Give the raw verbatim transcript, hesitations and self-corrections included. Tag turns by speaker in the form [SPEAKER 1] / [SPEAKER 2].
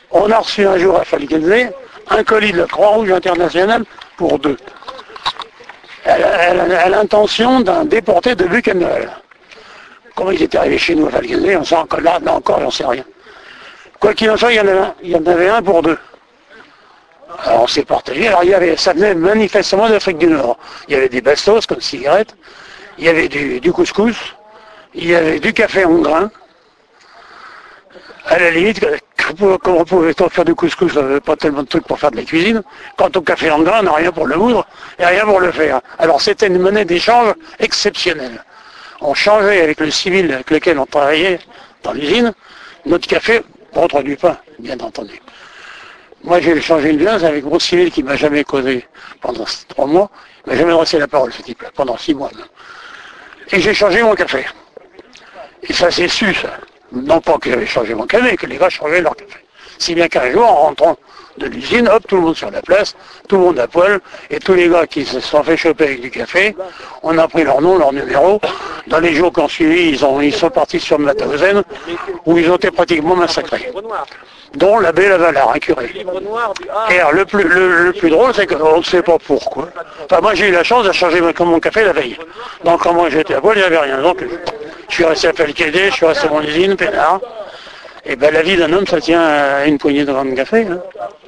[SPEAKER 1] On a reçu un jour à Falkenze un colis de la Croix-Rouge internationale pour deux. Elle a, elle a- elle a l'intention d'un déporté de Buchenwald. Comment il était arrivé chez nous à Falkenze, on sait encore, là, là encore, j'en sais rien. Quoi qu'il en soit, il y en avait un, il y en avait un pour deux. Alors on s'est partagé, alors il y avait, ça venait manifestement d'Afrique du Nord. Il y avait des bastos comme cigarettes, il y avait du, du couscous, il y avait du café en grains. À la limite, comment pouvait-on faire du couscous? On n'avait pas tellement de trucs pour faire de la cuisine. Quant au café en grains, on n'a rien pour le moudre et rien pour le faire. Alors c'était une monnaie d'échange exceptionnelle. On changeait avec le civil avec lequel on travaillait dans l'usine, notre café contre du pain, bien entendu. Moi j'ai échangé une glace avec mon civil qui m'a jamais causé pendant trois mois, il m'a jamais adressé la parole ce type-là, pendant six mois. Même. Et j'ai changé mon café. Et ça c'est su ça. Non pas que j'avais changé mon café, que les gars changeaient leur café. Si bien qu'un jour, en rentrant de l'usine, hop, tout le monde sur la place, tout le monde à poil, et tous les gars qui se sont fait choper avec du café, on a pris leur nom, leur numéro. Dans les jours qui ont suivi, ils, ont, ils sont partis sur Mauthausen, où ils ont été pratiquement massacrés. Dont l'abbé Lavalard, un curé. Et alors, le plus, le, le plus drôle, c'est qu'on ne sait pas pourquoi. Enfin, moi, j'ai eu la chance de changer mon, mon café la veille. Donc, quand moi j'étais à poil, il n'y avait rien. Donc, je suis resté à Falkenze, je suis resté à mon usine, peinard. Et ben, la vie d'un homme, ça tient à une poignée de grammes de café. Hein.